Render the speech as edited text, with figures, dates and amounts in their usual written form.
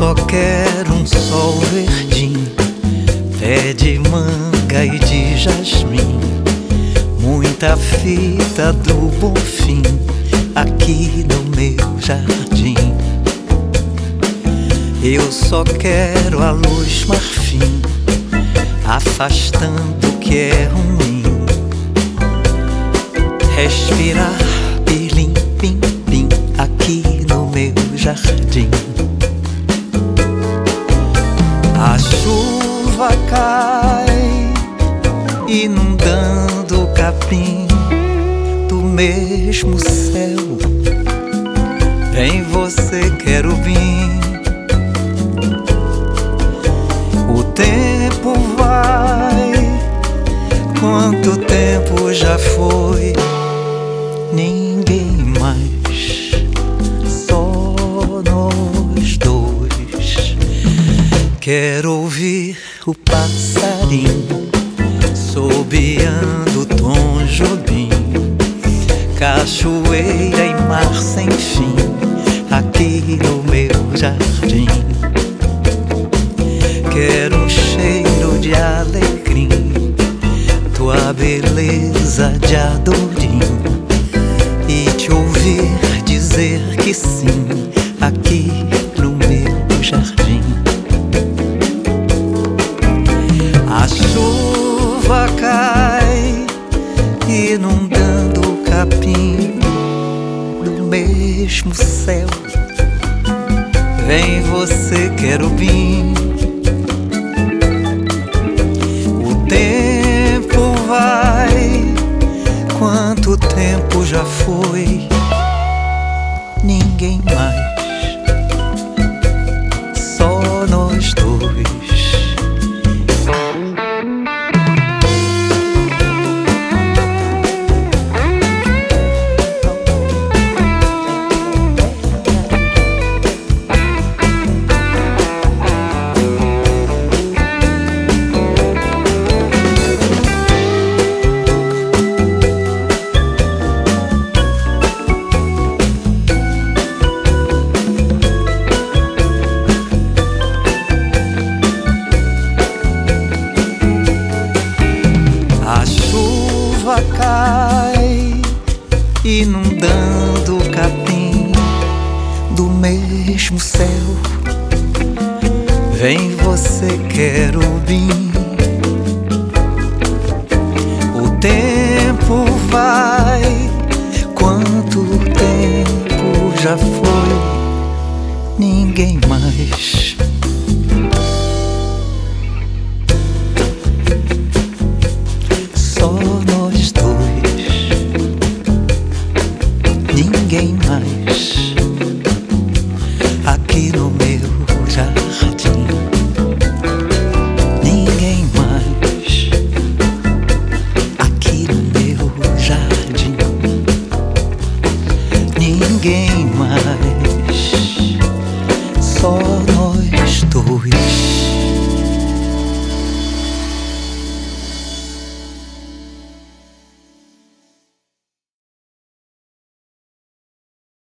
só quero um sol verdinho, pé de manga e de jasmim, muita fita do Bonfim aqui no meu jardim. Eu só quero a luz marfim, afastando o que é ruim, respirar pilim pim pim aqui no meu jardim. A chuva cai, inundando o capim do mesmo céu. Vem você, querubim. O tempo vai, quanto tempo já foi? Ninguém mais, só nós dois. Quero ouvir o passarinho sobeando Tom Jobim, cachoeira e mar sem fim aqui no meu jardim. Quero um cheiro de alecrim, tua beleza de adorim, e te ouvir dizer que sim aqui no meu jardim. A chuva cai, inundando o capim do mesmo céu. Vem você, querubim. O tempo vai, quanto tempo já foi? Ninguém mais, só nós dois. Cai, inundando o capim do mesmo céu. Vem você, querubim. O tempo vai, quanto tempo já foi? Ninguém mais, só nós dois. Ninguém mais aqui no meu jardim. Ninguém mais aqui no meu jardim. Ninguém mais.